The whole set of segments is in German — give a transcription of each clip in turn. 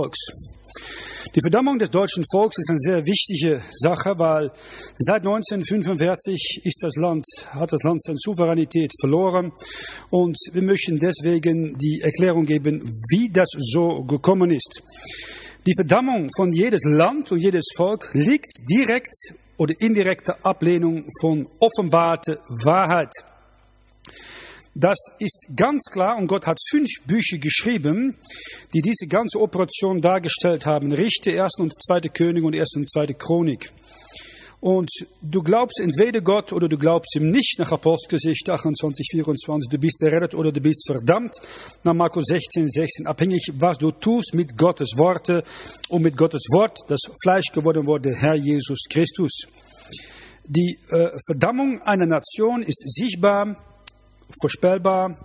Volks. Die Verdammung des deutschen Volks ist eine sehr wichtige Sache, weil seit 1945 hat das Land seine Souveränität verloren. Und wir möchten deswegen die Erklärung geben, wie das so gekommen ist. Die Verdammung von jedes Land und jedes Volk liegt direkt oder indirekte Ablehnung von offenbarte Wahrheit. Das ist ganz klar und Gott hat 5 Bücher geschrieben, die diese ganze Operation dargestellt haben. Richter, 1. und 2. König und 1. und 2. Chronik. Und du glaubst entweder Gott oder du glaubst ihm nicht nach Apostelgeschichte 28, 24. Du bist errettet oder du bist verdammt nach Markus 16, 16. Abhängig, was du tust mit Gottes Worte und mit Gottes Wort, das Fleisch geworden wurde, Herr Jesus Christus. Die Verdammung einer Nation ist sichtbar, vorstellbar,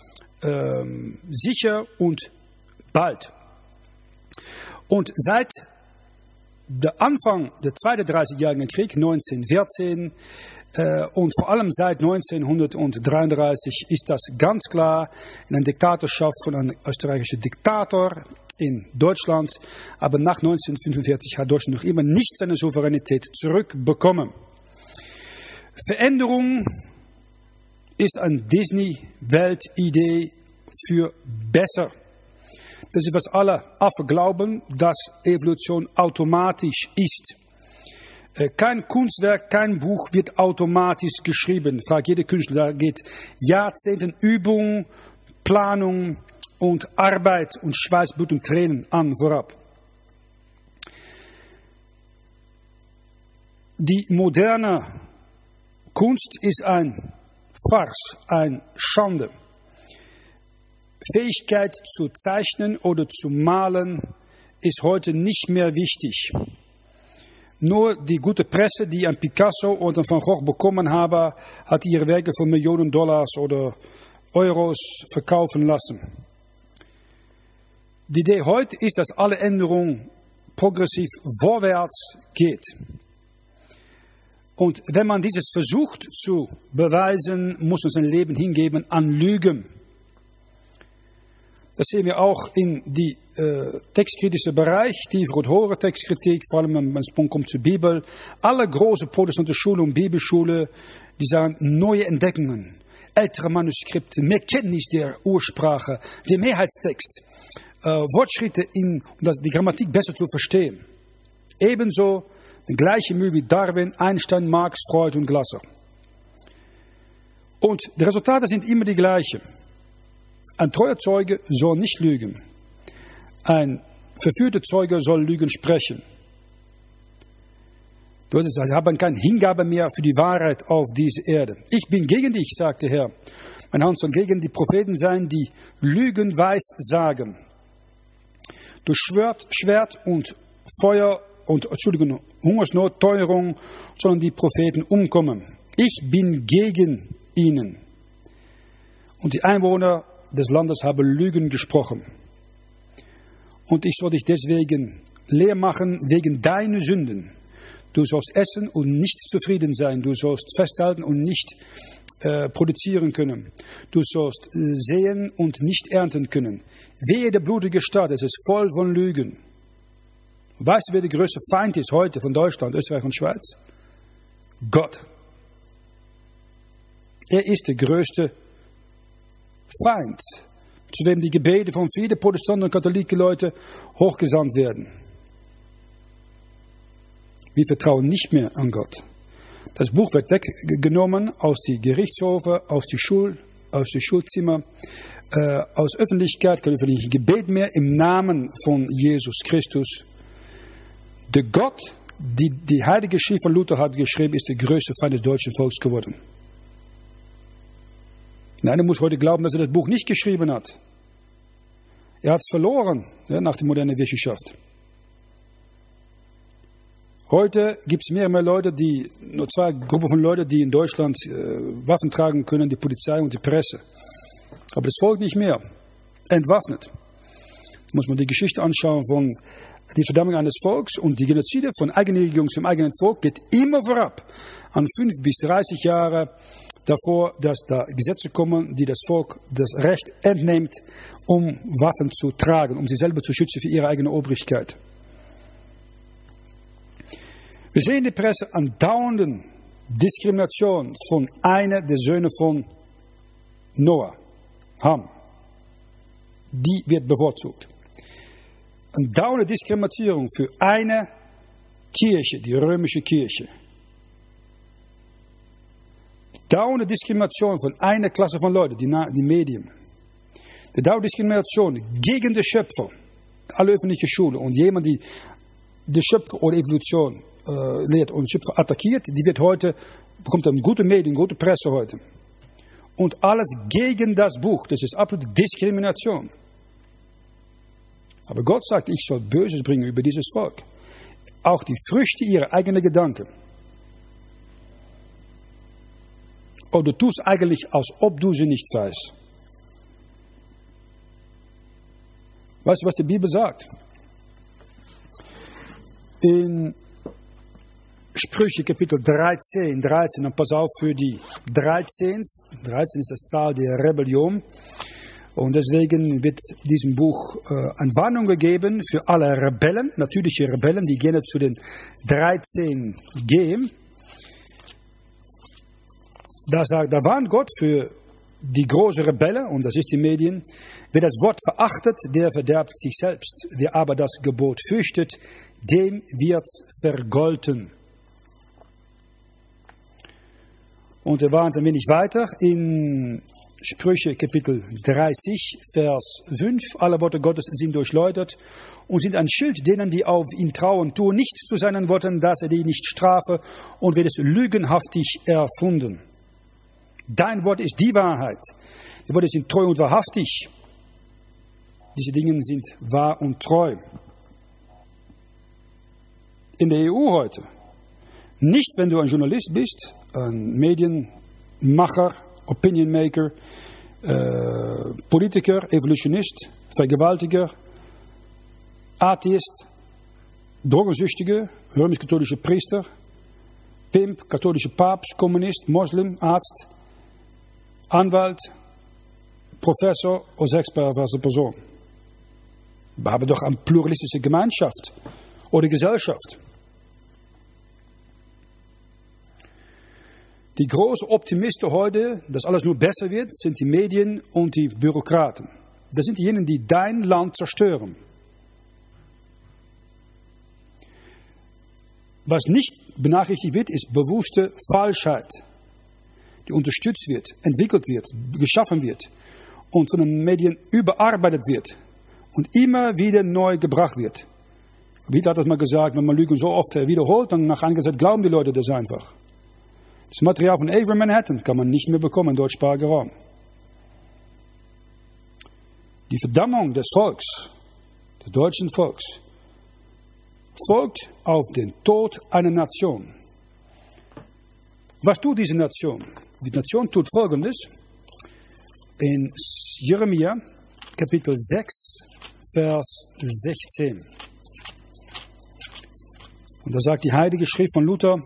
sicher und bald. Und seit der Anfang des Zweiten 30-jährigen Krieg, 1914, und vor allem seit 1933 ist das ganz klar in einer Diktatorschaft von einem österreichischen Diktator in Deutschland. Aber nach 1945 hat Deutschland noch immer nicht seine Souveränität zurückbekommen. Veränderung ist eine Disney-Weltidee für besser. Das ist, was alle Affen glauben, dass Evolution automatisch ist. Kein Kunstwerk, kein Buch wird automatisch geschrieben. Fragt jeder Künstler, da geht Jahrzehnten Übung, Planung und Arbeit und Schweiß, Blut und Tränen an vorab. Die moderne Kunst ist ein Farce, eine Schande. Fähigkeit zu zeichnen oder zu malen ist heute nicht mehr wichtig. Nur die gute Presse, die ein Picasso oder ein Van Gogh bekommen habe, hat ihre Werke für Millionen Dollars oder Euros verkaufen lassen. Die Idee heute ist, dass alle Änderungen progressiv vorwärts geht. Und wenn man dieses versucht zu beweisen, muss man sein Leben hingeben an Lügen. Das sehen wir auch in die textkritische Bereich, tiefere und höhere Textkritik, vor allem wenn es kommt zur Bibel. Alle große protestante Schulen und Bibelschule, die sagen neue Entdeckungen, ältere Manuskripte, mehr Kenntnis der Ursprache, der Mehrheitstext, Wortschritte, um die Grammatik besser zu verstehen. Ebenso die gleiche Mühe wie Darwin, Einstein, Marx, Freud und Glasser. Und die Resultate sind immer die gleichen. Ein treuer Zeuge soll nicht lügen. Ein verführter Zeuge soll Lügen sprechen. Sie haben keine Hingabe mehr für die Wahrheit auf dieser Erde. Ich bin gegen dich, sagte Herr. Mein Hand soll gegen die Propheten sein, die Lügen weissagen. Durch Schwert und Feuer und Hungersnot, Teuerung sollen die Propheten umkommen. Ich bin gegen ihnen. Und die Einwohner des Landes haben Lügen gesprochen. Und ich soll dich deswegen leer machen wegen deiner Sünden. Du sollst essen und nicht zufrieden sein. Du sollst festhalten und nicht produzieren können. Du sollst säen und nicht ernten können. Wehe der blutige Stadt, es ist voll von Lügen. Weißt du, wer der größte Feind ist heute von Deutschland, Österreich und Schweiz? Gott. Er ist der größte Feind, zu dem die Gebete von vielen Protestanten und katholischen Leuten hochgesandt werden. Wir vertrauen nicht mehr an Gott. Das Buch wird weggenommen aus den Gerichtshofen, aus den Schulzimmern, aus Öffentlichkeit, kein öffentliches Gebet mehr im Namen von Jesus Christus. Der Gott, die Heilige Schrift von Luther hat geschrieben, ist der größte Feind des deutschen Volkes geworden. Nein, er muss heute glauben, dass er das Buch nicht geschrieben hat. Er hat es verloren, ja, nach der modernen Wissenschaft. Heute gibt es mehr und mehr Leute, nur 2 Gruppen von Leuten, die in Deutschland Waffen tragen können, die Polizei und die Presse. Aber das Volk nicht mehr. Entwaffnet. Da muss man die Geschichte anschauen von die Verdammung eines Volks und die Genozide von eigenen Regierungen zum eigenen Volk geht immer vorab. An 5 bis 30 Jahre davor, dass da Gesetze kommen, die das Volk das Recht entnimmt, um Waffen zu tragen, um sich selber zu schützen für ihre eigene Obrigkeit. Wir sehen in der Presse andauernde Diskrimination von einer der Söhne von Noah, Ham. Die wird bevorzugt. Andauernde Diskriminierung für eine Kirche, die römische Kirche. Dauernde Diskrimination von einer Klasse von Leuten, die Medien. Die dauernde Diskrimination gegen den Schöpfer, alle öffentliche Schulen und jemand, die den Schöpfer oder Evolution lehrt und den Schöpfer attackiert, die wird heute, bekommt eine gute Medien, gute Presse heute. Und alles gegen das Buch, das ist absolute Diskrimination. Aber Gott sagt, ich soll Böses bringen über dieses Volk. Auch die Früchte ihrer eigenen Gedanken. Oder du tust eigentlich, als ob du sie nicht weißt. Weißt du, was die Bibel sagt? In Sprüche Kapitel 13, und pass auf für die 13 ist das Zahl der Rebellion. Und deswegen wird diesem Buch eine Warnung gegeben für alle Rebellen, natürliche Rebellen, die gerne zu den 13 gehen. Da warnt Gott für die große Rebelle, und das ist die Medien. Wer das Wort verachtet, der verderbt sich selbst. Wer aber das Gebot fürchtet, dem wird's vergolten. Und er warnt ein wenig weiter in Sprüche Kapitel 30, Vers 5. Alle Worte Gottes sind durchläutert und sind ein Schild denen, die auf ihn trauen. Tue nicht zu seinen Worten, dass er die nicht strafe, und wird es lügenhaftig erfunden. Dein Wort ist die Wahrheit. Die Worte sind treu und wahrhaftig. Diese Dinge sind wahr und treu. In der EU heute. Nicht, wenn du ein Journalist bist, ein Medienmacher, Opinion Maker, Politiker, Evolutionist, Vergewaltiger, Atheist, Drogensüchtige, römisch-katholische Priester, Pimp, katholische Papst, Kommunist, Moslem, Arzt, Anwalt, Professor oder sexperverse Person. Wir haben doch eine pluralistische Gemeinschaft oder Gesellschaft. Die großen Optimisten heute, dass alles nur besser wird, sind die Medien und die Bürokraten. Das sind diejenigen, die dein Land zerstören. Was nicht benachrichtigt wird, ist bewusste Falschheit, die unterstützt wird, entwickelt wird, geschaffen wird und von den Medien überarbeitet wird und immer wieder neu gebracht wird. Hitler hat das mal gesagt, wenn man Lügen so oft wiederholt, dann nach einiger Zeit glauben die Leute das einfach. Das Material von Avery Manhattan kann man nicht mehr bekommen im deutschsprachigen Raum. Die Verdammung des Volks, des deutschen Volks, folgt auf den Tod einer Nation. Was tut diese Nation? Die Nation tut Folgendes. In Jeremia, Kapitel 6, Vers 16. Und da sagt die Heilige Schrift von Luther: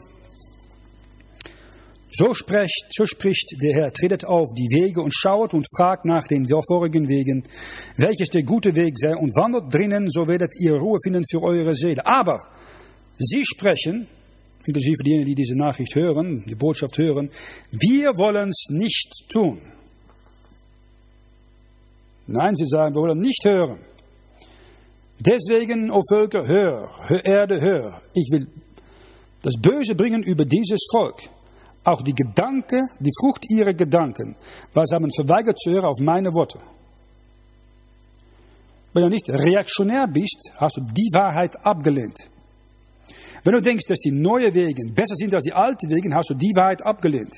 So spricht der Herr, tretet auf die Wege und schaut und fragt nach den vorigen Wegen, welches der gute Weg sei, und wandert drinnen, so werdet ihr Ruhe finden für eure Seele. Aber sie sprechen, inklusive diejenigen, die diese Nachricht hören, die Botschaft hören, wir wollen es nicht tun. Nein, sie sagen, wir wollen nicht hören. Deswegen, o Völker, hör, Erde, hör. Ich will das Böse bringen über dieses Volk. Auch die Frucht ihrer Gedanken, weil sie haben verweigert zu hören auf meine Worte. Wenn du nicht reaktionär bist, hast du die Wahrheit abgelehnt. Wenn du denkst, dass die neuen Wege besser sind als die alten Wege, hast du die Wahrheit abgelehnt.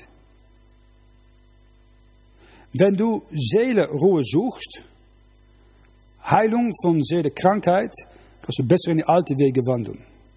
Wenn du Seelenruhe suchst, Heilung von Seelenkrankheit, kannst du besser in die alten Wege wandeln.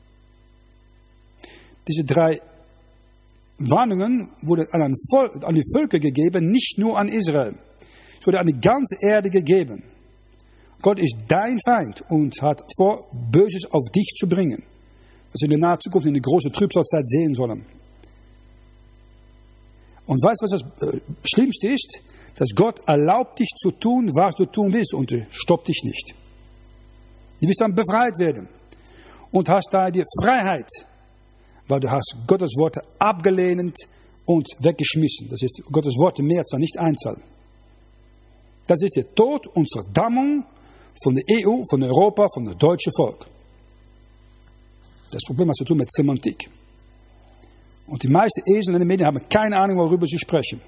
Diese 3 Warnungen wurden an die Völker gegeben, nicht nur an Israel. Es wurde an die ganze Erde gegeben. Gott ist dein Feind und hat vor, Böses auf dich zu bringen. Was wir in der nahen Zukunft in der großen Trübsalzeit sehen sollen. Und weißt du, was das Schlimmste ist? Dass Gott erlaubt dich zu tun, was du tun willst, und stoppt dich nicht. Du wirst dann befreit werden und hast da die Freiheit, weil du hast Gottes Worte abgelehnt und weggeschmissen. Das ist Gottes Worte Mehrzahl, nicht Einzahl. Das ist der Tod und Verdammung von der EU, von Europa, von dem deutschen Volk. Das Problem hat zu tun mit Semantik. Und die meisten Esel in den Medien haben keine Ahnung, worüber sie sprechen.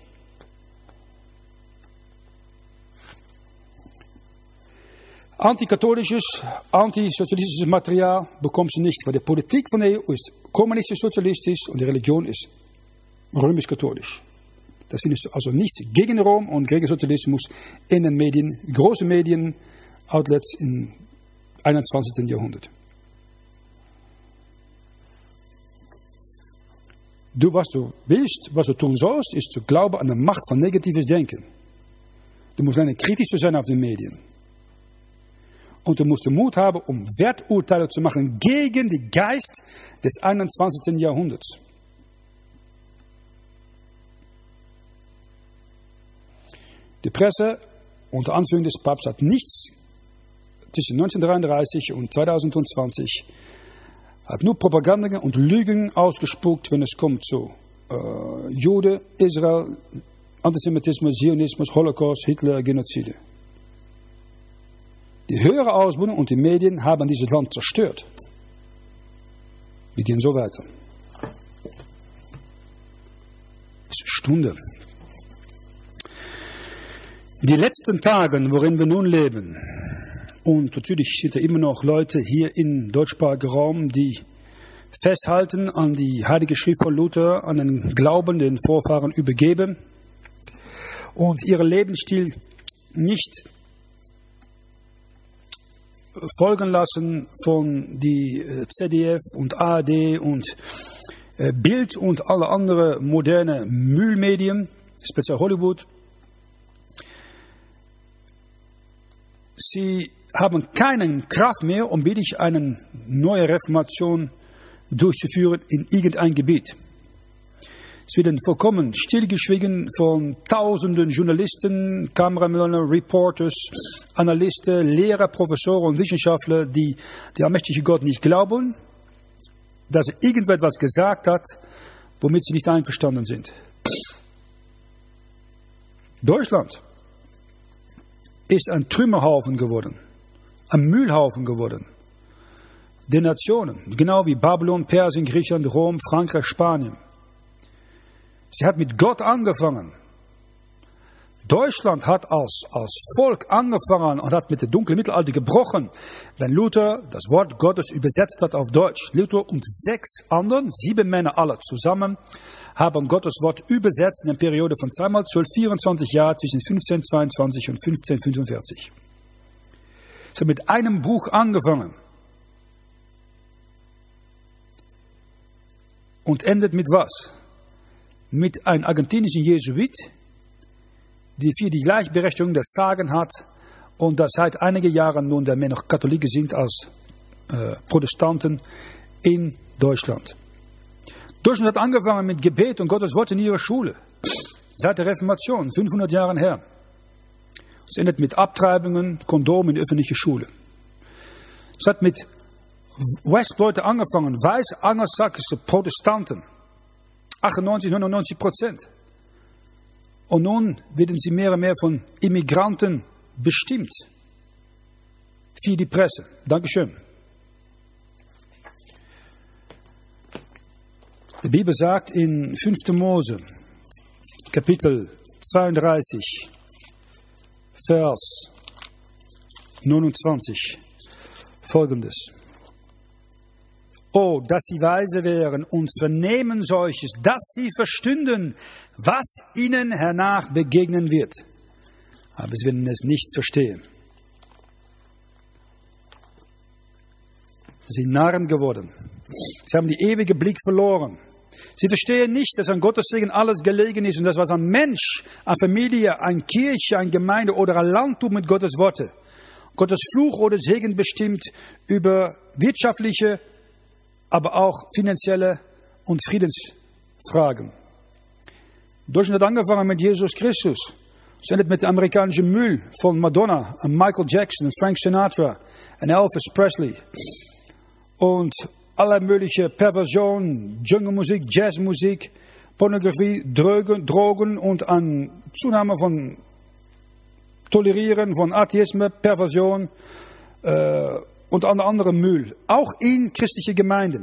Antikatholisches, antisozialistisches Material bekommst du nicht, weil die Politik von der EU ist kommunistisch-sozialistisch und die Religion ist römisch-katholisch. Das findest du also nichts gegen Rom und gegen Sozialismus in den Medien, große Medien, Outlets im 21. Jahrhundert. Was du willst, was du tun sollst, ist zu glauben an die Macht von negatives Denken. Du musst lernen, kritisch zu sein auf den Medien. Und du musst den Mut haben, um Werturteile zu machen gegen den Geist des 21. Jahrhunderts. Die Presse, unter Anführung des Papstes, hat nichts zwischen 1933 und 2020, hat nur Propaganda und Lügen ausgespuckt, wenn es kommt zu Juden, Israel, Antisemitismus, Zionismus, Holocaust, Hitler, Genozide. Die höhere Ausbildung und die Medien haben dieses Land zerstört. Wir gehen so weiter. Es ist Stunde. Die letzten Tage, worin wir nun leben, und natürlich sind da immer noch Leute hier im deutschsprachigen Raum, die festhalten an die Heilige Schrift von Luther, an den Glauben, den Vorfahren übergeben und ihren Lebensstil nicht folgen lassen von die ZDF und ARD und Bild und alle anderen moderne Müllmedien, speziell Hollywood. Sie haben keine Kraft mehr, um wirklich eine neue Reformation durchzuführen in irgendein Gebiet. Es wird vollkommen stillgeschwiegen von tausenden Journalisten, Kameramänner, Reporters, Analysten, Lehrer, Professoren und Wissenschaftler, die allmächtige Gott nicht glauben, dass er irgendetwas gesagt hat, womit sie nicht einverstanden sind. Deutschland ist ein Trümmerhaufen geworden, ein Müllhaufen geworden. Die Nationen, genau wie Babylon, Persien, Griechenland, Rom, Frankreich, Spanien. Sie hat mit Gott angefangen. Deutschland hat als Volk angefangen und hat mit der dunklen Mittelalter gebrochen, wenn Luther das Wort Gottes übersetzt hat auf Deutsch. Luther und 7 Männer alle zusammen, haben Gottes Wort übersetzt in einer Periode von 2 mal 12, 24 Jahren zwischen 1522 und 1545. Sie haben mit einem Buch angefangen und endet mit was? Mit einem argentinischen Jesuit, der für die Gleichberechtigung das Sagen hat und das seit einigen Jahren nun der mehr noch Katholiken sind als Protestanten in Deutschland. Deutschland hat angefangen mit Gebet und Gottes Wort in ihrer Schule. Seit der Reformation, 500 Jahren her. Es endet mit Abtreibungen, Kondomen in der öffentlichen Schule. Es hat mit Westleuten angefangen, weiß angelsächsische Protestanten. 98, 99%. Und nun werden sie mehr und mehr von Immigranten bestimmt. Für die Presse. Dankeschön. Die Bibel sagt in 5. Mose, Kapitel 32, Vers 29, Folgendes. Oh, dass sie weise wären und vernehmen solches, dass sie verstünden, was ihnen hernach begegnen wird. Aber sie werden es nicht verstehen. Sie sind Narren geworden. Sie haben die ewige Blick verloren. Sie verstehen nicht, dass an Gottes Segen alles gelegen ist und das, was ein Mensch, eine Familie, eine Kirche, eine Gemeinde oder ein Land tut mit Gottes Worte. Gottes Fluch oder Segen bestimmt über wirtschaftliche, aber auch finanzielle und Friedensfragen. Deutschland hat angefangen mit Jesus Christus. Es endet mit dem amerikanischen Müll von Madonna und Michael Jackson und Frank Sinatra und Elvis Presley. Und alle mögliche Perversionen, Dschungelmusik, Jazzmusik, Pornografie, Drogen und an Zunahme von Tolerieren, von Atheismus, Perversion und an anderen Müll. Auch in christliche Gemeinden.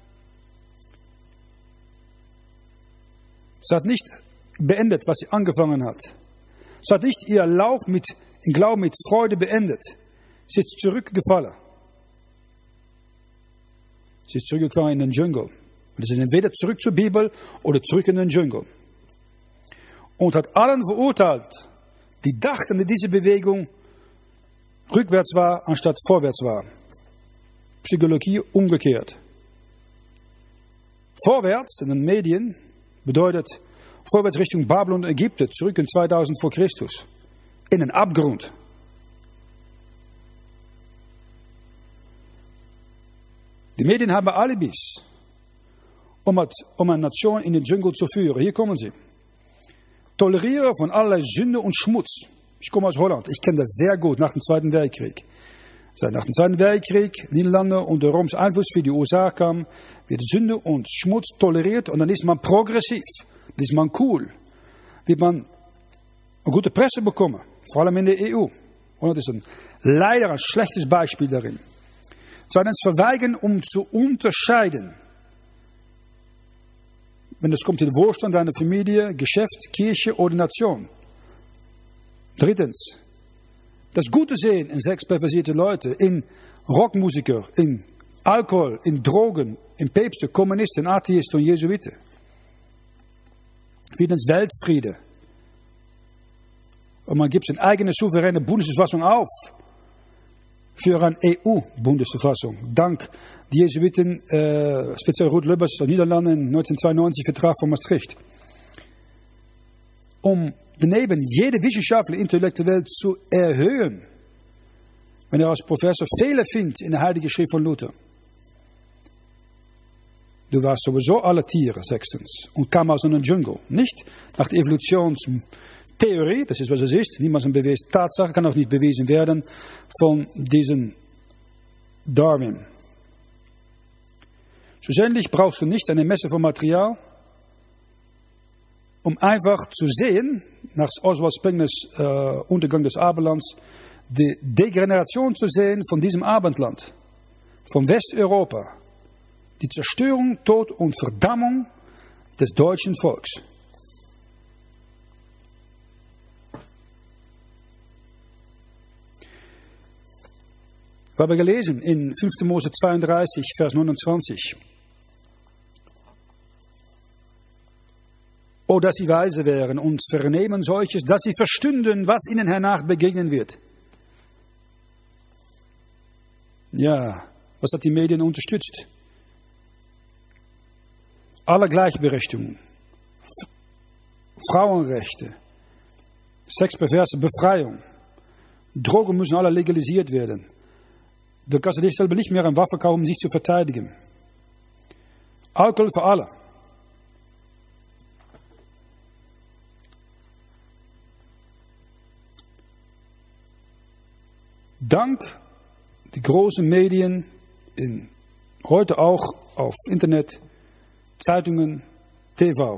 Es hat nicht beendet, was sie angefangen hat. Es hat nicht ihr Lauf im Glauben mit Freude beendet. Sie ist zurückgefallen. Sie ist zurückgefahren in den Dschungel. Und sie ist entweder zurück zur Bibel oder zurück in den Dschungel. Und hat allen verurteilt, die dachten, dass diese Bewegung rückwärts war, anstatt vorwärts war. Psychologie umgekehrt. Vorwärts in den Medien bedeutet vorwärts Richtung Babylon und Ägypten, zurück in 2000 vor Christus. In den Abgrund. Die Medien haben Alibis, um eine Nation in den Dschungel zu führen. Hier kommen sie. Tolerieren von allerlei Sünde und Schmutz. Ich komme aus Holland. Ich kenne das sehr gut nach dem Zweiten Weltkrieg. Seit nach dem Zweiten Weltkrieg, Niederlande unter Roms Einfluss für die USA kam, wird Sünde und Schmutz toleriert und dann ist man progressiv. Dann ist man cool. Wird man eine gute Presse bekommen. Vor allem in der EU. Und das ist leider ein schlechtes Beispiel darin. Zweitens verweigern, um zu unterscheiden. Wenn es kommt in den Wohlstand deiner Familie, Geschäft, Kirche oder Nation. Drittens, das Gute sehen in sexperversierte Leute, in Rockmusiker, in Alkohol, in Drogen, in Päpste, Kommunisten, Atheisten und Jesuiten. Viertens, Weltfriede. Und man gibt seine eigene souveräne Bundesverfassung auf für eine EU-Bundesverfassung. Dank die Jesuiten, speziell Ruud Lubbers aus Niederlanden, 1992 Vertrag von Maastricht. Um daneben jede wissenschaftliche Intellektuell zu erhöhen, wenn er als Professor Fehler findet in der Heiligen Schrift von Luther. Du warst sowieso alle Tiere, sechstens, und kam aus einem Dschungel. Nicht nach der Evolutionstheorie, das ist was es ist, niemals eine bewiesene Tatsache, kann auch nicht bewiesen werden von diesem Darwin. Schlussendlich brauchst du nicht eine Messe von Material, um einfach zu sehen, nach Oswald Spengler's Untergang des Abendlands, die Degeneration zu sehen von diesem Abendland, von Westeuropa, die Zerstörung, Tod und Verdammung des deutschen Volks. Wir haben gelesen in 5. Mose 32, Vers 29. O, dass sie weise wären und vernehmen solches, dass sie verstünden, was ihnen hernach begegnen wird. Ja, was hat die Medien unterstützt? Alle Gleichberechtigung, Frauenrechte, sexperverse Befreiung, Drogen müssen alle legalisiert werden. Du kannst dich selber nicht mehr eine Waffe kaufen, um sich zu verteidigen. Alkohol für alle. Dank die großen Medien, heute auch auf Internet, Zeitungen, TV.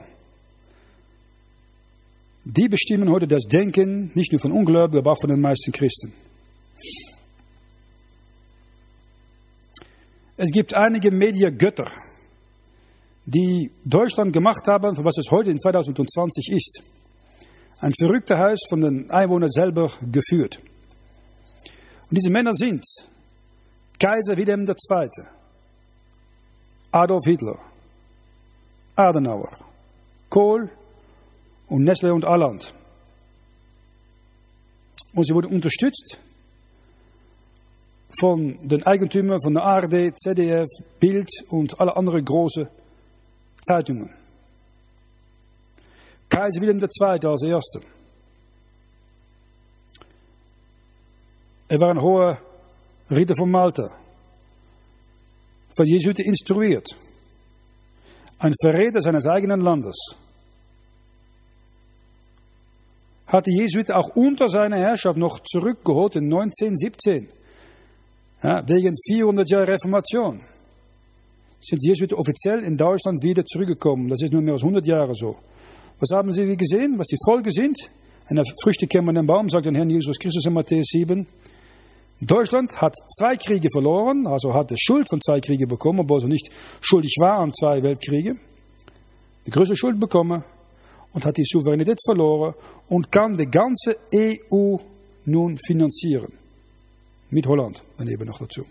Die bestimmen heute das Denken, nicht nur von Ungläubigen, aber auch von den meisten Christen. Es gibt einige Mediagötter, die Deutschland gemacht haben, für was es heute in 2020 ist. Ein verrückter Haus von den Einwohnern selber geführt. Und diese Männer sind Kaiser Wilhelm II., Adolf Hitler, Adenauer, Kohl und Nestle und Alland. Und sie wurden unterstützt von den Eigentümern von der ARD, ZDF, Bild und alle anderen großen Zeitungen. Kaiser Wilhelm II. Als Erster. Er war ein hoher Ritter von Malta, von Jesuiten instruiert, ein Verräter seines eigenen Landes. hat die Jesuiten auch unter seiner Herrschaft noch zurückgeholt in 1917. Ja, wegen 400 Jahre Reformation sind die Jesuiten offiziell in Deutschland wieder zurückgekommen. Das ist nur mehr als 100 Jahre so. Was haben sie gesehen? Was die Folge sind? Eine Früchte kämen an den Baum, sagt der Herr Jesus Christus in Matthäus 7. Deutschland hat 2 Kriege verloren, also hatte Schuld von 2 Kriegen bekommen, obwohl sie nicht schuldig war an 2 Weltkriege. Die größte Schuld bekommen und hat die Souveränität verloren und kann die ganze EU nun finanzieren. Mit Holland daneben noch dazu.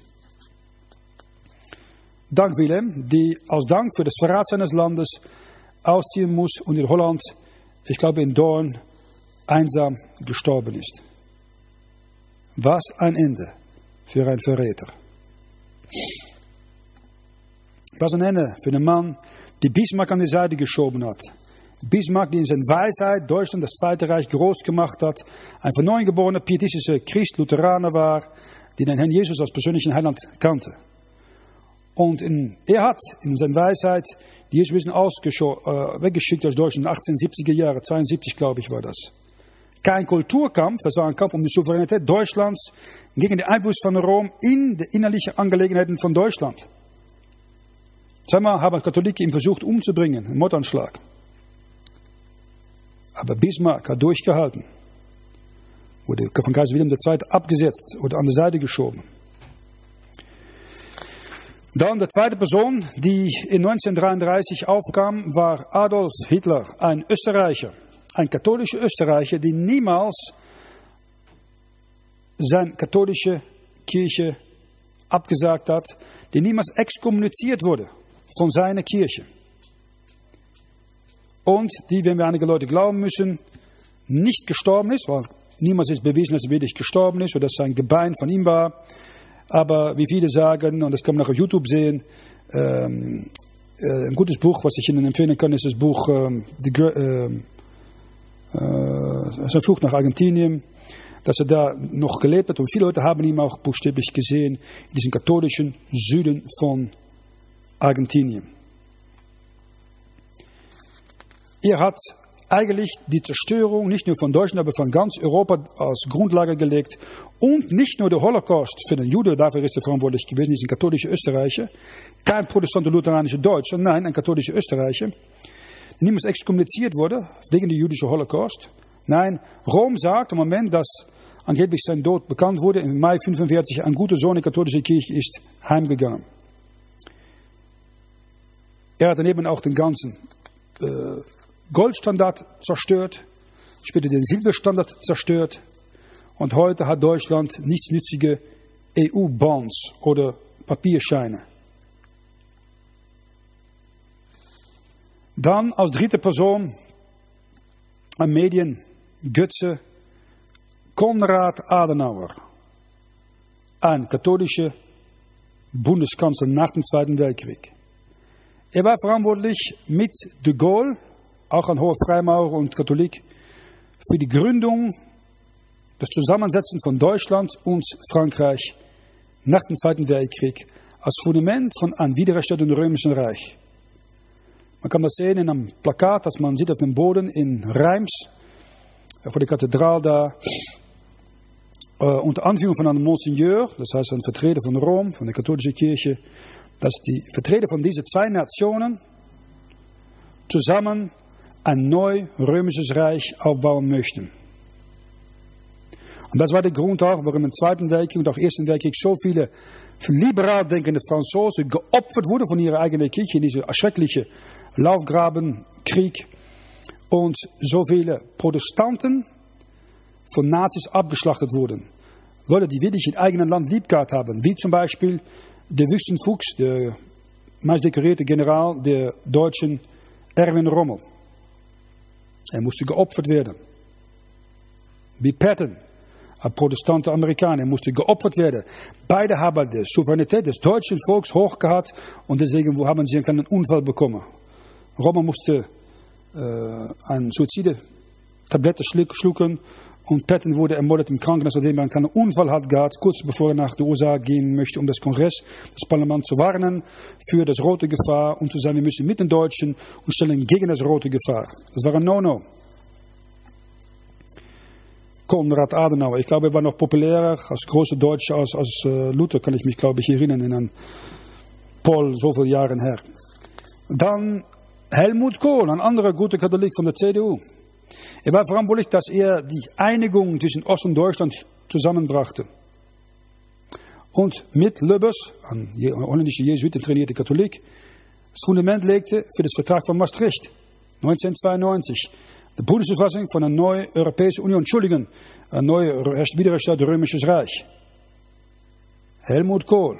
Dank Wilhelm, die als Dank für das Verrat seines Landes ausziehen muss und in Holland, ich glaube in Doorn, einsam gestorben ist. Was ein Ende für einen Verräter. Was ein Ende für einen Mann, die Bismarck an die Seite geschoben hat. Bismarck, die in seiner Weisheit Deutschland, das Zweite Reich, groß gemacht hat. Ein von neuem geborener pietistischer Christ-Lutheraner war, die den Herrn Jesus als persönlichen Heiland kannte. Und er hat in seiner Weisheit die Jesuiten weggeschickt aus Deutschland in den 1870er Jahren, 72 glaube ich war das. Kein Kulturkampf, das war ein Kampf um die Souveränität Deutschlands gegen den Einfluss von Rom in die innerlichen Angelegenheiten von Deutschland. 2-mal haben Katholiken ihn versucht umzubringen, ein Mordanschlag. Aber Bismarck hat durchgehalten, wurde von Kaiser Wilhelm II. Abgesetzt oder an die Seite geschoben. Dann die zweite Person, die in 1933 aufkam, war Adolf Hitler, ein Österreicher, ein katholischer Österreicher, der niemals seine katholische Kirche abgesagt hat, der niemals exkommuniziert wurde von seiner Kirche. Und die, wenn wir einige Leute glauben müssen, nicht gestorben ist, weil niemals ist bewiesen, dass er wirklich gestorben ist oder dass sein Gebein von ihm war. Aber wie viele sagen, und das kann man auch auf YouTube sehen, ein gutes Buch, was ich Ihnen empfehlen kann, ist das Buch eine Flucht nach Argentinien, dass er da noch gelebt hat. Und viele Leute haben ihn auch buchstäblich gesehen in diesem katholischen Süden von Argentinien. Er hat eigentlich die Zerstörung nicht nur von Deutschland, aber von ganz Europa als Grundlage gelegt. Und nicht nur der Holocaust für den Juden, dafür ist er verantwortlich gewesen, ist ein katholischer Österreicher. Kein protestantisch-lutheranischer Deutscher, nein, ein katholischer Österreicher. Der niemals exkommuniziert wurde wegen des jüdischen Holocaust. Nein, Rom sagt im Moment, dass angeblich sein Tod bekannt wurde, im Mai 1945 ein guter Sohn der katholischen Kirche ist heimgegangen. Er hat daneben auch den ganzen Goldstandard zerstört, später den Silberstandard zerstört und heute hat Deutschland nichtsnützige EU-Bonds oder Papierscheine. Dann als dritte Person ein Mediengötze Konrad Adenauer, ein katholischer Bundeskanzler nach dem Zweiten Weltkrieg. Er war verantwortlich mit de Gaulle, auch ein hoher Freimaurer und Katholik, für die Gründung, das Zusammensetzen von Deutschland und Frankreich nach dem Zweiten Weltkrieg als Fundament von einem wiederherstellenden Römischen Reich. Man kann das sehen in einem Plakat, das man sieht auf dem Boden in Reims, vor der Kathedrale da, unter Anführung von einem Monsignor, das heißt ein Vertreter von Rom, von der katholischen Kirche, dass die Vertreter von diesen 2 Nationen zusammen ein neues römisches Reich aufbauen möchten. Und das war der Grund auch, warum im Zweiten Weltkrieg und auch im Ersten Weltkrieg so viele liberal denkende Franzosen geopfert wurden von ihrer eigenen Kirche in diesem erschrecklichen Laufgrabenkrieg und so viele Protestanten von Nazis abgeschlachtet wurden. Leute, die wirklich ihr eigenes Land lieb gehabt haben, wie zum Beispiel der Wüstenfuchs, der meist dekorierte General der Deutschen, Erwin Rommel. Er musste geopfert werden. Wie Patton, ein protestanter Amerikaner, er musste geopfert werden. Beide haben die Souveränität des deutschen Volks hochgehabt und deswegen haben sie einen kleinen Unfall bekommen. Rommel musste eine Suizide-Tablette schlucken und Patton wurde ermordet im Krankenhaus, nachdem er einen kleinen Unfall hat gehabt, kurz bevor er nach den USA gehen möchte, um das Kongress, das Parlament zu warnen für das rote Gefahr und zu sagen, wir müssen mit den Deutschen und stellen gegen das rote Gefahr. Das war ein No-No. Konrad Adenauer. Ich glaube, er war noch populärer als große Deutsche als Luther, kann ich mich, glaube ich, erinnern, in einem Poll, so viele Jahre her. Dann Helmut Kohl, ein anderer guter Katholik von der CDU. Er war verantwortlich, dass er die Einigung zwischen Ost- und Deutschland zusammenbrachte. Und mit Lubbers, ein holländischer Jesuiten trainierte Katholik, das Fundament legte für das Vertrag von Maastricht 1992. Die Bundesverfassung von einer neuen Europäischen Union, ein neues wiedererstelltes Römisches Reich. Helmut Kohl,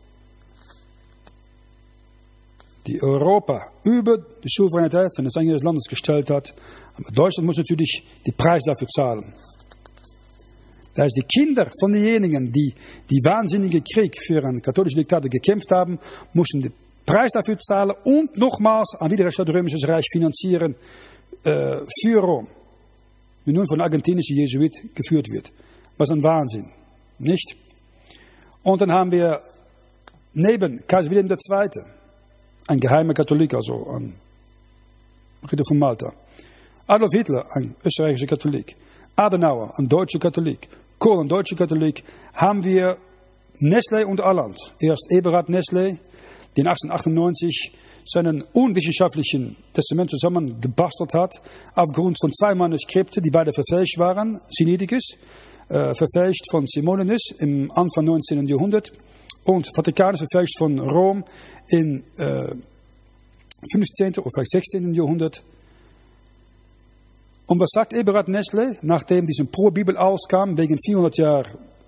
die Europa über die Souveränität seines eigenen Landes gestellt hat. Aber Deutschland muss natürlich den Preis dafür zahlen. Das heißt, die Kinder von denjenigen, die die wahnsinnige Krieg für einen katholischen Diktator gekämpft haben, mussten den Preis dafür zahlen und nochmals ein wiedererstelltes Römisches Reich finanzieren für Rom, die nun von argentinischen Jesuit geführt wird. Was ein Wahnsinn, nicht? Und dann haben wir neben Kaiser Wilhelm II. Ein geheimer Katholik, also ein Ritter von Malta. Adolf Hitler, ein österreichischer Katholik. Adenauer, ein deutscher Katholik. Kohl, ein deutscher Katholik. Haben wir Nestlé und Alland. Erst Eberhard Nestlé, der 1898 seinen unwissenschaftlichen Testament zusammengebastelt hat, aufgrund von 2 Manuskripten, die beide verfälscht waren. Sinaiticus, verfälscht von Simonides im Anfang 19. Jahrhundert. Und Vatikanus verfälscht von Rom im 15. oder vielleicht 16. Jahrhundert. Und was sagt Eberhard Nestlé, nachdem diese Pro-Bibel auskam, wegen 400 Jahre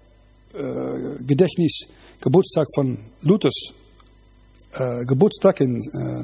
Geburtstag von Luthers Geburtstag in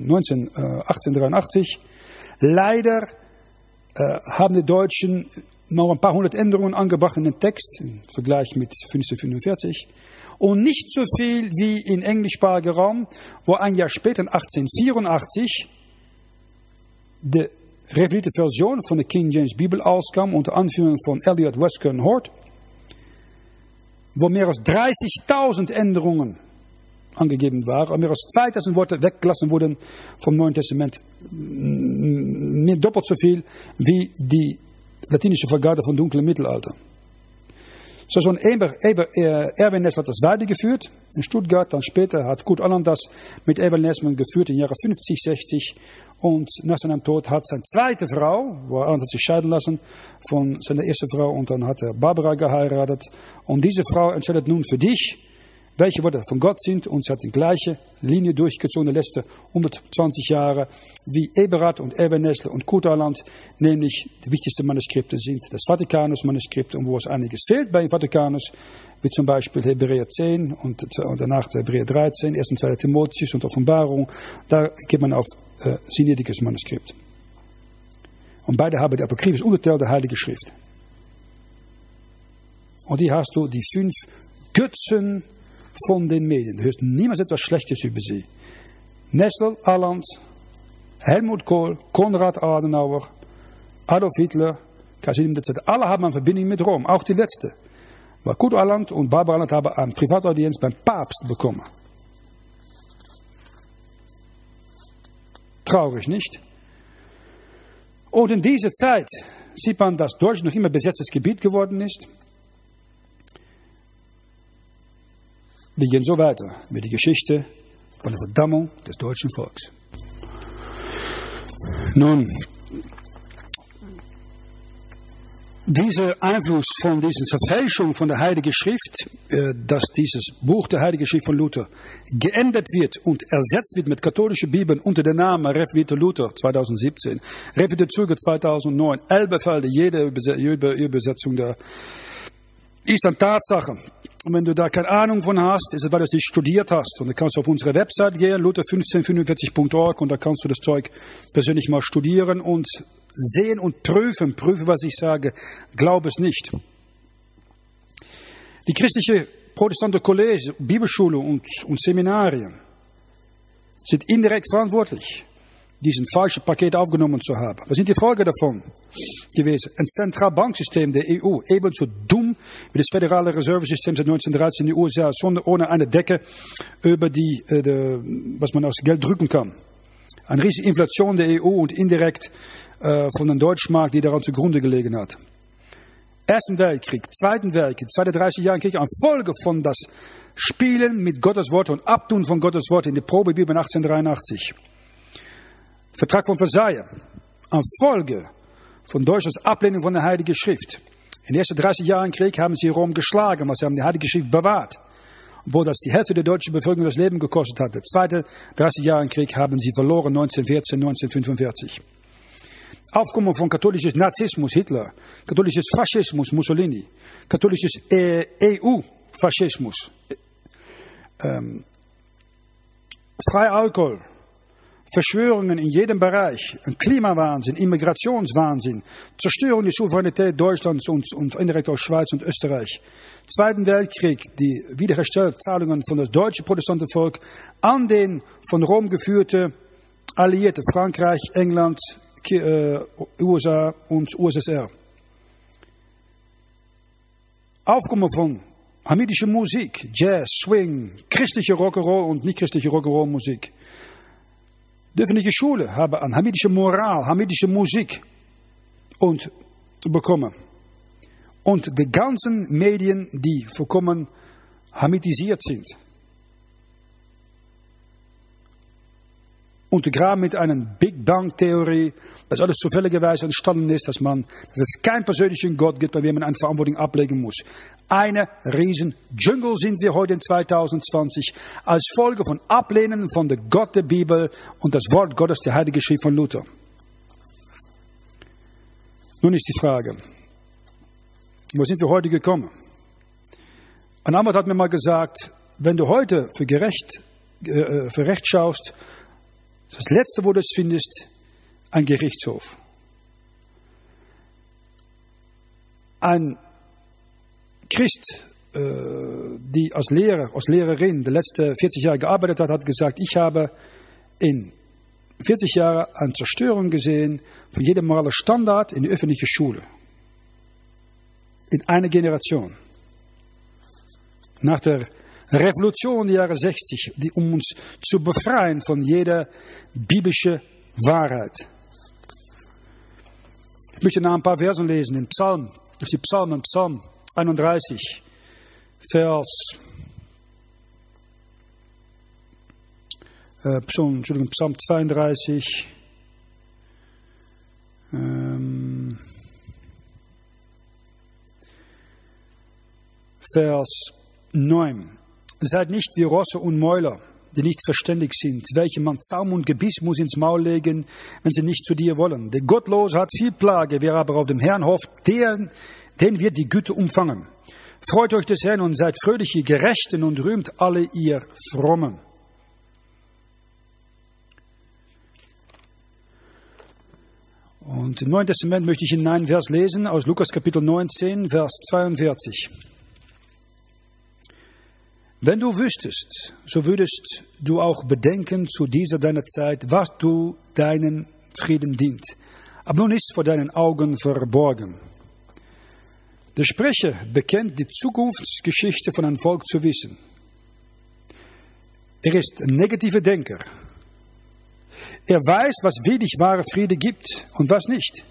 1883. Leider haben die Deutschen noch ein paar hundert Änderungen angebracht in den Text, im Vergleich mit 1545. Und nicht so viel wie in englischsprachiger Raum, wo ein Jahr später, 1884, die revidierte Version von der King James Bibel auskam, unter Anführung von Elliot Westcott Hort, wo mehr als 30.000 Änderungen angegeben waren und mehr als 2.000 Worte weggelassen wurden vom Neuen Testament. Mehr doppelt so viel wie die latinische Vergabe von dunklen Mittelalter. So Erwin Nestle hat das weitergeführt in Stuttgart, dann später hat Kurt Aland das mit Erwin Nestle geführt in den Jahren 50, 60 und nach seinem Tod hat seine zweite Frau, wo Aland hat sich scheiden lassen von seiner ersten Frau und dann hat er Barbara geheiratet und diese Frau entscheidet nun für dich, welche Worte von Gott sind und sie hat die gleiche Linie durchgezogen, die letzten 120 Jahre, wie Eberhard und Erwin Nestle und Kurt Aland, nämlich die wichtigsten Manuskripte sind das Vatikanus-Manuskript und wo es einiges fehlt bei Vatikanus, wie zum Beispiel Hebräer 10 und danach Hebräer 13, 1. und 2. Timotheus und Offenbarung, da geht man auf Sinaiticus Manuskript. Und beide haben die apokryphisch unterteilte Heilige Schrift. Und hier hast du die 5 Götzen von den Medien. Du hörst niemals etwas Schlechtes über sie. Nestle, Aland, Helmut Kohl, Konrad Adenauer, Adolf Hitler, Kaiser Wilhelm II. Alle haben eine Verbindung mit Rom. Auch die letzte. Weil Kurt Aland und Barbara Aland haben eine Privataudienz beim Papst bekommen. Traurig, nicht? Und in dieser Zeit sieht man, dass Deutschland noch immer besetztes Gebiet geworden ist. Wir gehen so weiter mit der Geschichte von der Verdammung des deutschen Volks. Nun, dieser Einfluss von dieser Verfälschung von der Heiligen Schrift, dass dieses Buch der Heiligen Schrift von Luther geändert wird und ersetzt wird mit katholischen Bibeln unter dem Namen Revidierter Luther 2017, Revidierter Züge 2009, Elberfelde, jede Übersetzung da, ist eine Tatsache. Und wenn du da keine Ahnung von hast, ist es, weil du es nicht studiert hast. Und dann kannst du auf unsere Website gehen, luther1545.org, und da kannst du das Zeug persönlich mal studieren und sehen und prüfen. Prüfe, was ich sage. Glaube es nicht. Die christliche protestante College, Bibelschule und Seminarien sind indirekt verantwortlich, diesen falschen Paket aufgenommen zu haben. Was sind die Folgen davon gewesen? Ein Zentralbanksystem der EU, ebenso dumm wie das föderale Reservesystem seit 1913 in den USA, ohne eine Decke über was man aus Geld drücken kann. Eine riesige Inflation der EU und indirekt von der Deutschmark, die daran zugrunde gelegen hat. Ersten Weltkrieg, Zweiten Weltkrieg, Zweite 30-Jährigen Krieg, eine Folge von das Spielen mit Gottes Wort und Abtun von Gottes Wort in die Probebibel 1883. Vertrag von Versailles, eine Folge von Deutschlands Ablehnung von der Heiligen Schrift. In den ersten 30-Jährigen Krieg haben sie Rom geschlagen, aber sie haben die Heilige Schrift bewahrt, obwohl das die Hälfte der deutschen Bevölkerung das Leben gekostet hatte. Zweite 30-Jährigen Krieg haben sie verloren 1914, 1945. Aufkommen von katholisches Nazismus, Hitler, katholisches Faschismus, Mussolini, katholisches EU-Faschismus, freier Alkohol, Verschwörungen in jedem Bereich, ein Klimawahnsinn, Immigrationswahnsinn, Zerstörung der Souveränität Deutschlands und indirekt auch Schweiz und Österreich. Zweiten Weltkrieg, die Wiederherstellungszahlungen von das deutsche Protestantenvolk an den von Rom geführte Alliierte Frankreich, England, USA und USSR. Aufkommen von hamidischer Musik, Jazz, Swing, christliche Rock'n'Roll und nicht christliche Rock'n'Roll Musik. Die öffentliche Schule haben an hamidische Moral, hamidische Musik und bekommen. Und die ganzen Medien, die vollkommen hamidisiert sind. Untergraben mit einer Big Bang Theorie, dass alles zufälligerweise entstanden ist, dass es keinen persönlichen Gott gibt, bei dem man eine Verantwortung ablegen muss. Eine riesen Dschungel sind wir heute in 2020 als Folge von Ablehnen von der Gott der Bibel und das Wort Gottes, der Heilige Schrift von Luther. Nun ist die Frage, wo sind wir heute gekommen? Ein Anwalt hat mir mal gesagt, wenn du heute für Recht schaust, das Letzte, wo du es findest, ein Gerichtshof. Ein Christ, die als Lehrer, als Lehrerin die letzten 40 Jahre gearbeitet hat, hat gesagt, ich habe in 40 Jahren eine Zerstörung gesehen von jedem moralischen Standard in der öffentlichen Schule. In einer Generation. Nach der Revolution der Jahre 60, um uns zu befreien von jeder biblischen Wahrheit. Ich möchte noch ein paar Versen lesen. In Psalm 31, Psalm 32, Vers 9. Seid nicht wie Rosse und Mäuler, die nicht verständig sind, welche man Zaum und Gebiss muss ins Maul legen, wenn sie nicht zu dir wollen. Der Gottlose hat viel Plage, wer aber auf den Herrn hofft, den wird die Güte umfangen. Freut euch des Herrn und seid fröhlich, ihr Gerechten, und rühmt alle ihr Frommen. Und im Neuen Testament möchte ich Ihnen einen Vers lesen aus Lukas Kapitel 19, Vers 42. Wenn du wüsstest, so würdest du auch bedenken zu dieser deiner Zeit, was du deinen Frieden dient. Aber nun ist vor deinen Augen verborgen. Der Sprecher bekennt die Zukunftsgeschichte von einem Volk zu wissen. Er ist ein negativer Denker. Er weiß, was wirklich wahre Friede gibt und was nicht.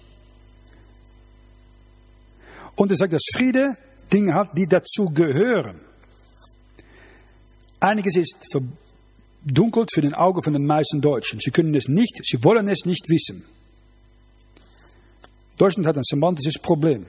Und er sagt, dass Friede Dinge hat, die dazu gehören. Einiges ist verdunkelt für den Augen von den meisten Deutschen. Sie können es nicht, sie wollen es nicht wissen. Deutschland hat ein semantisches Problem.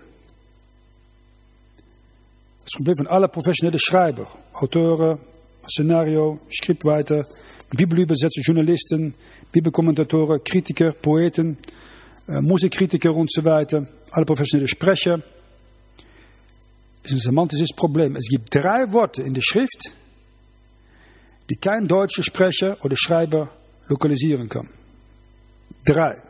Das Problem von allen professionellen Schreiber, Autoren, Szenario, Skriptwriter, Bibelübersetzer, Journalisten, Bibelkommentatoren, Kritiker, Poeten, Musikkritiker und so weiter, alle professionellen Sprecher. Das ist ein semantisches Problem. Es gibt 3 Worte in der Schrift, die kein deutscher Sprecher oder Schreiber lokalisieren kann. 3.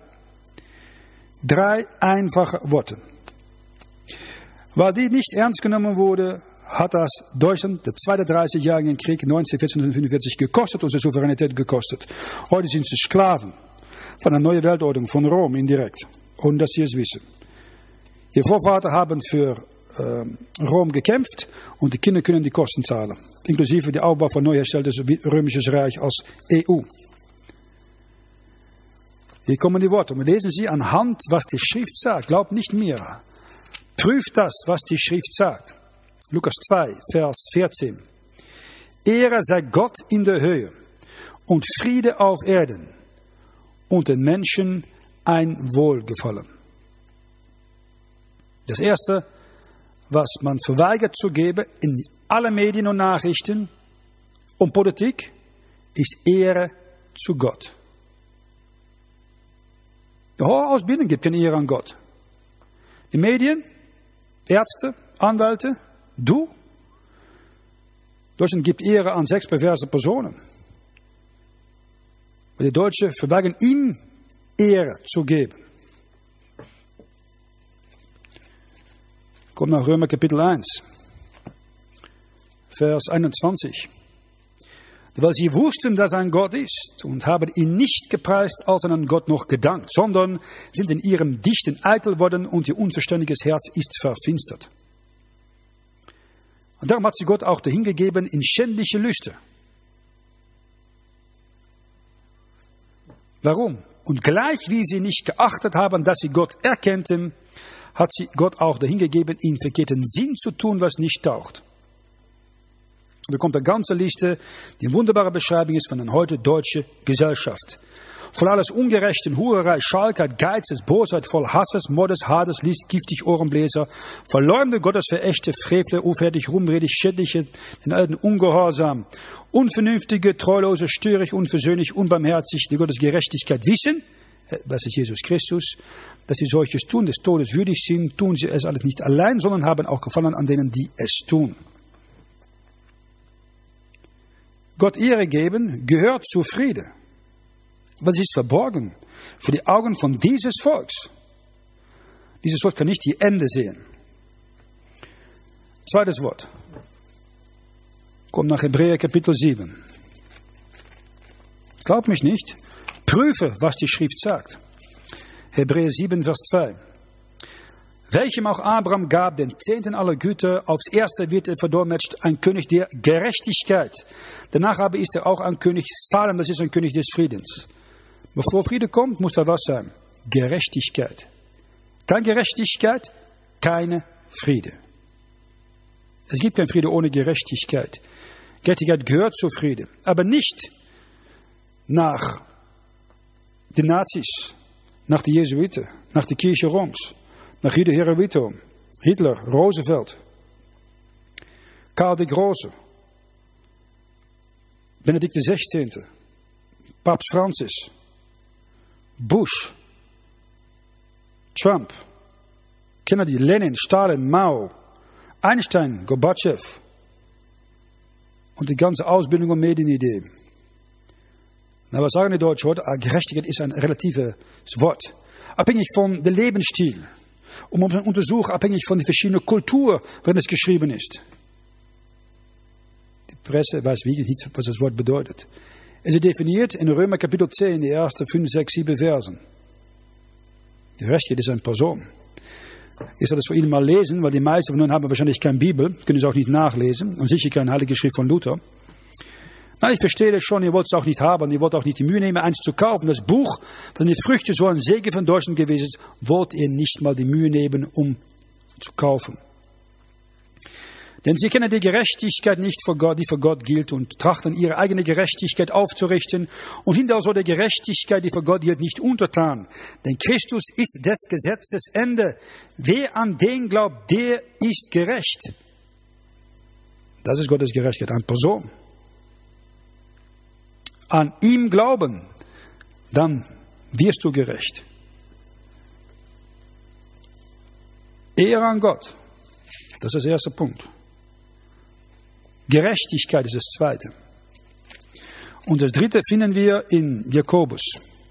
3 einfache Worte. Weil die nicht ernst genommen wurde, hat das Deutschland, der Zweite 30-jährigen Krieg 1914-1945 gekostet, unsere Souveränität gekostet. Heute sind sie Sklaven von einer neuen Weltordnung, von Rom indirekt, ohne dass sie es wissen. Ihre Vorväter haben für Rom gekämpft und die Kinder können die Kosten zahlen, inklusive der Aufbau von neu hergestelltes Römisches Reich als EU. Hier kommen die Worte. Wir lesen sie anhand, was die Schrift sagt. Glaubt nicht mir. Prüft das, was die Schrift sagt. Lukas 2, Vers 14. Ehre sei Gott in der Höhe und Friede auf Erden und den Menschen ein Wohlgefallen. Das Erste, was man verweigert zu geben in alle Medien und Nachrichten und Politik, ist Ehre zu Gott. Die hohe Ausbildung gibt keine Ehre an Gott. Die Medien, Ärzte, Anwälte, du. Deutschland gibt Ehre an 6 perverse Personen. Aber die Deutschen verweigern ihm Ehre zu geben. Kommt nach Römer Kapitel 1, Vers 21. Weil sie wussten, dass ein Gott ist und haben ihn nicht gepreist, als einen Gott noch gedankt, sondern sind in ihrem Dichten eitel worden und ihr unverständiges Herz ist verfinstert. Und darum hat sie Gott auch dahingegeben in schändliche Lüste. Warum? Und gleich wie sie nicht geachtet haben, dass sie Gott erkannten, hat sie Gott auch dahingegeben, in verkehrten Sinn zu tun, was nicht taugt. Da kommt eine ganze Liste, die eine wunderbare Beschreibung ist von einer heute deutschen Gesellschaft. Voll alles Ungerechten, Hurerei, Schalkheit, Geizes, Bosheit, voll Hasses, Mordes, Hades, List, giftig, Ohrenbläser, Verleumde, Gottesverächte, Frevler, unfertig, rumredig, schädliche, den alten Ungehorsam, Unvernünftige, Treulose, störig, unversöhnlich, unbarmherzig, die Gottes Gerechtigkeit wissen, das ist Jesus Christus, dass sie solches tun, des Todes würdig sind, tun sie es alles nicht allein, sondern haben auch Gefallen an denen, die es tun. Gott Ehre geben gehört zu Friede. Aber es ist verborgen für die Augen von dieses Volks. Dieses Volk kann nicht die Ende sehen. Zweites Wort. Kommt nach Hebräer Kapitel 7. Glaub mich nicht. Prüfe, was die Schrift sagt. Hebräer 7, Vers 2. Welchem auch Abraham gab den Zehnten aller Güter, aufs Erste wird er verdolmetscht, ein König der Gerechtigkeit. Danach aber ist er auch ein König Salem, das ist ein König des Friedens. Bevor Friede kommt, muss da was sein. Gerechtigkeit. Keine Gerechtigkeit, keine Friede. Es gibt keinen Friede ohne Gerechtigkeit. Gerechtigkeit gehört zu Friede, aber nicht nach den Nazis, nach den Jesuiten, nach der Kirche Roms. Nach Hirohito, Hitler, Roosevelt, Karl der Große, Benedikt XVI, Papst Francis, Bush, Trump, Kennedy, Lenin, Stalin, Mao, Einstein, Gorbatschow und die ganze Ausbildung und Medienidee. Na, was sagen die Deutschen heute? Gerechtigkeit ist ein relatives Wort. Abhängig von dem Lebensstil. Um zu untersuchen, abhängig von der verschiedenen Kultur, wenn es geschrieben ist. Die Presse weiß wirklich nicht, was das Wort bedeutet. Es ist definiert in Römer Kapitel 10, die ersten 5, 6, 7 Versen. Die Gerechtigkeit ist eine Person. Ich soll das für Ihnen mal lesen, weil die meisten von Ihnen haben wahrscheinlich keine Bibel, können Sie auch nicht nachlesen und sicher keine Heilige Schrift von Luther. Nein, ich verstehe das schon, ihr wollt es auch nicht haben, ihr wollt auch nicht die Mühe nehmen, eins zu kaufen. Das Buch, von den Früchten so ein Segen von Deutschland gewesen ist, wollt ihr nicht mal die Mühe nehmen, um zu kaufen. Denn sie kennen die Gerechtigkeit nicht vor Gott, die vor Gott gilt und trachten ihre eigene Gerechtigkeit aufzurichten und sind also der Gerechtigkeit, die vor Gott gilt, nicht untertan. Denn Christus ist des Gesetzes Ende. Wer an den glaubt, der ist gerecht. Das ist Gottes Gerechtigkeit, eine Person. An ihm glauben, dann wirst du gerecht. Ehre an Gott, das ist der erste Punkt. Gerechtigkeit ist das zweite. Und das dritte finden wir in Jakobus,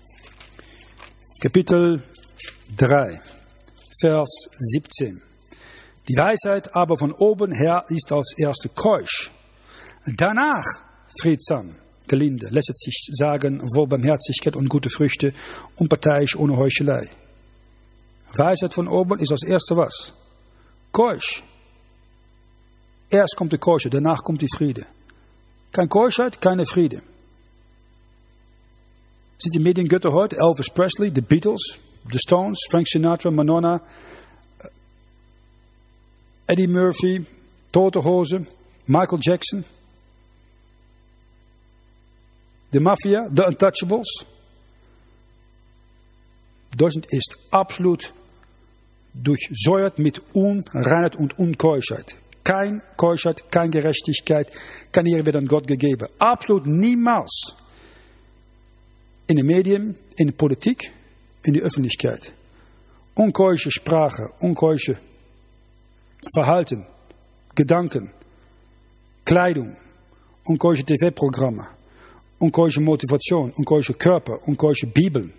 Kapitel 3, Vers 17. Die Weisheit aber von oben her ist aufs erste keusch, danach friedsam, gelinde, lässt sich sagen, wohl Barmherzigkeit und gute Früchte, unparteiisch, ohne Heuchelei. Weisheit von oben ist als erste was? Keusch. Erst kommt die Keusche, danach kommt die Friede. Keine Keuschheit, keine Friede. Sind die Mediengötter heute? Elvis Presley, The Beatles, The Stones, Frank Sinatra, Madonna. Eddie Murphy, Tote Hose, Michael Jackson, de Mafia, The Untouchables. Deutschland ist absolut durchsäuert mit Unreinheit und Unkeuschheit. Kein Keuschheit, keine Gerechtigkeit, keine Ehre wird an Gott gegeben. Absolut niemals. In den Medien, in der Politik, in der Öffentlichkeit. Unkeusche Sprache, unkeusche Verhalten, Gedanken, Kleidung, unkeusche TV-Programme, unkeusche Motivation, unkeusche Körper, unkeusche Bibeln.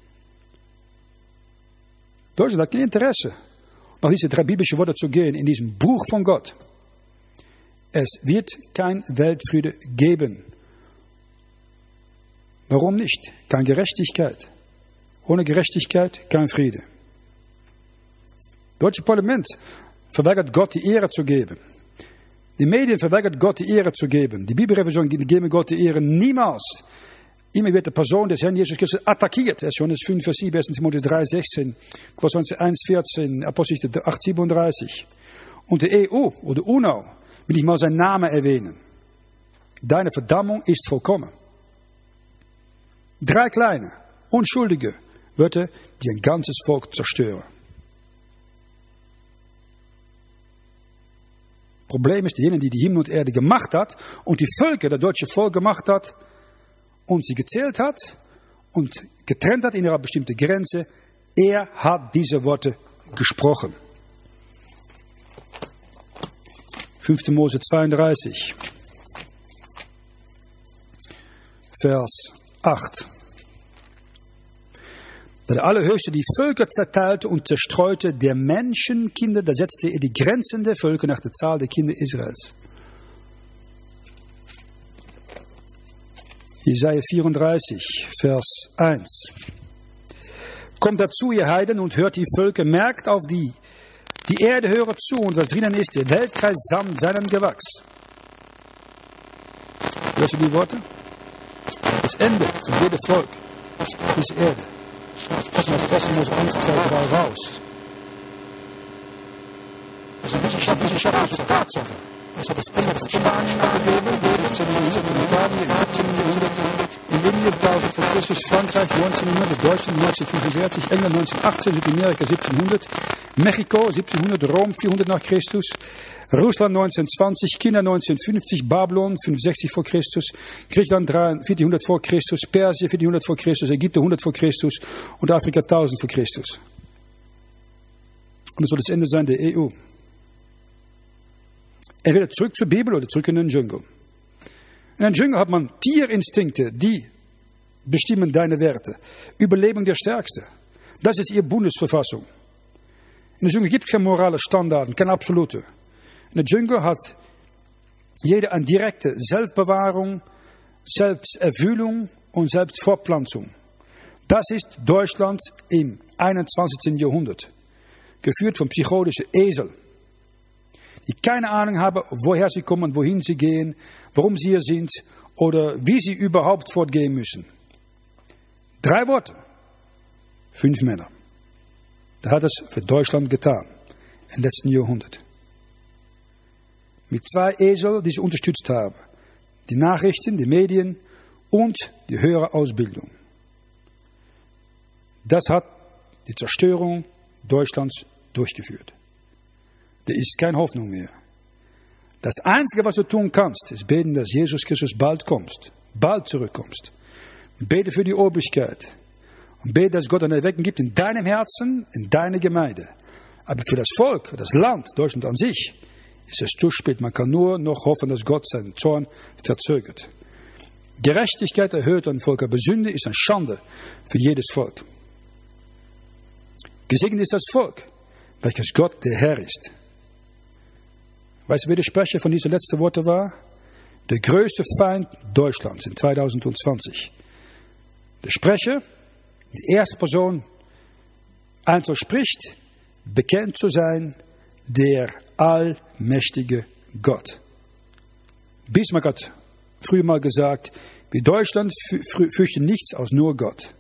Deutschland hat kein Interesse, nach diesen 3 biblischen Worten zu gehen in diesem Buch von Gott. Es wird kein Weltfriede geben. Warum nicht? Keine Gerechtigkeit. Ohne Gerechtigkeit kein Friede. Das deutsche Parlament verweigert Gott die Ehre zu geben. Die Medien verweigert Gott die Ehre zu geben. Die Bibelrevision geben Gott die Ehre niemals. Immer wird die Person des Herrn Jesus Christus attackiert. Johannes 5, Vers 7, 1. Timotheus 3, 16, Kolossenser 1, 14, Apostelgeschichte 8, 37. Und die EU oder UNO will ich mal seinen Namen erwähnen. Deine Verdammung ist vollkommen. 3 kleine, unschuldige Wörter, die ein ganzes Volk zerstören. Problem ist, diejenigen, die Himmel und Erde gemacht hat und die Völker, das deutsche Volk gemacht hat und sie gezählt hat und getrennt hat in einer bestimmten Grenze, er hat diese Worte gesprochen. 5. Mose 32, Vers 8. Da der Allerhöchste die Völker zerteilte und zerstreute der Menschenkinder, da setzte er die Grenzen der Völker nach der Zahl der Kinder Israels. Jesaja 34, Vers 1. Kommt dazu, ihr Heiden, und hört die Völker, merkt auf die Erde höret zu, und was drinnen ist, der Weltkreis samt seinem Gewachs. Hörst du die Worte? Das Ende von jedem Volk ist Erde. Das ist 1. Mose 1, 2, 3 raus. Das ist eine wissenschaftliche Tatsache. Es hat das Ende von Spanien gegeben, in 1600, in Italien, in 1700, in Indien 1000 vor Christus, Frankreich 1900, Deutschland 1945, England 1918, Südamerika 1700, Mexiko 1700, Rom 400 nach Christus, Russland 1920, China 1950, Babylon 560 vor Christus, Griechenland 1400 vor Christus, Persien 1400 vor Christus, Ägypten 100 vor Christus und Afrika 1000 vor Christus. Und das soll das Ende sein der EU. Entweder zurück zur Bibel oder zurück in den Dschungel. In den Dschungel hat man Tierinstinkte, die bestimmen deine Werte. Überleben der Stärkste. Das ist ihre Bundesverfassung. In den Dschungel gibt es keine moralen Standards, keine absolute. In den Dschungel hat jeder eine direkte Selbstbewahrung, Selbsterfüllung und Selbstfortpflanzung. Das ist Deutschland im 21. Jahrhundert. Geführt von psychotischen Esel, die keine Ahnung haben, woher sie kommen, wohin sie gehen, warum sie hier sind oder wie sie überhaupt fortgehen müssen. 3 Worte, 5 Männer. Da hat es für Deutschland getan, im letzten Jahrhundert. Mit 2 Esel, die sie unterstützt haben. Die Nachrichten, die Medien und die höhere Ausbildung. Das hat die Zerstörung Deutschlands durchgeführt. Da ist keine Hoffnung mehr. Das Einzige, was du tun kannst, ist beten, dass Jesus Christus bald zurückkommst. Bete für die Obrigkeit. Und bete, dass Gott eine Erweckung gibt in deinem Herzen, in deiner Gemeinde. Aber für das Volk, das Land, Deutschland an sich, ist es zu spät. Man kann nur noch hoffen, dass Gott seinen Zorn verzögert. Gerechtigkeit erhöht ein Volk, aber Sünde ist eine Schande für jedes Volk. Gesegnet ist das Volk, welches Gott der Herr ist. Weißt du, wer der Sprecher von diesen letzten Worten war? Der größte Feind Deutschlands in 2020. Der Sprecher, die erste Person, einzeln spricht, bekennt zu sein, der allmächtige Gott. Bismarck hat früher mal gesagt, wir Deutschland fürchten nichts als nur Gott.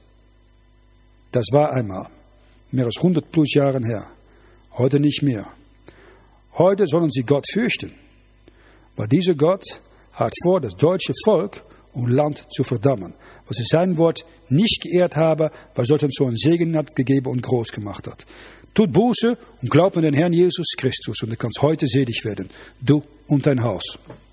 Das war einmal, mehr als 100 plus Jahren her. Heute nicht mehr. Heute sollen sie Gott fürchten. Weil dieser Gott hat vor, das deutsche Volk und Land zu verdammen. Weil sie sein Wort nicht geehrt haben, weil Gott uns so einen Segen hat gegeben und groß gemacht hat. Tut Buße und glaubt an den Herrn Jesus Christus und du kannst heute selig werden. Du und dein Haus.